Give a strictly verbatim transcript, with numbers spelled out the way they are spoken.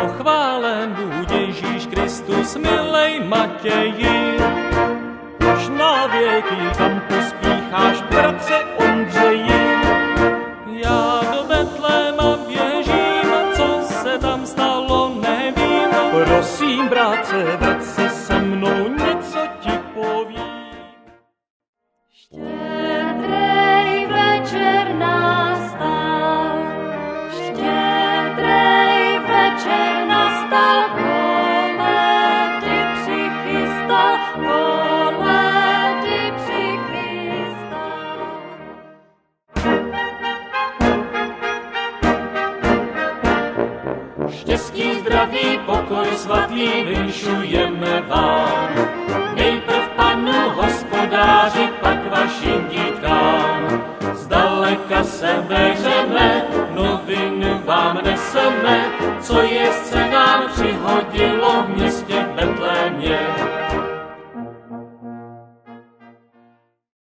Pochválen buď Ježíš Kristus, milej Matěji. Až na věky tam pospícháš, bratře Ondřeji. Já do Betléma běžím, co se tam stalo, nevím. Prosím, bratře, vrať se se mnou, něco ti povím. Štědrej večer nastal, štědrej večer nastal, koledy přichystal, koledy přichystal. Štěstí, zdraví, pokoj svatý vinšujeme vám. Nejprv Panu hospodáři, pak vašim dítkám. Zdaleka se veřeme, noviny vám neseme, co je scéna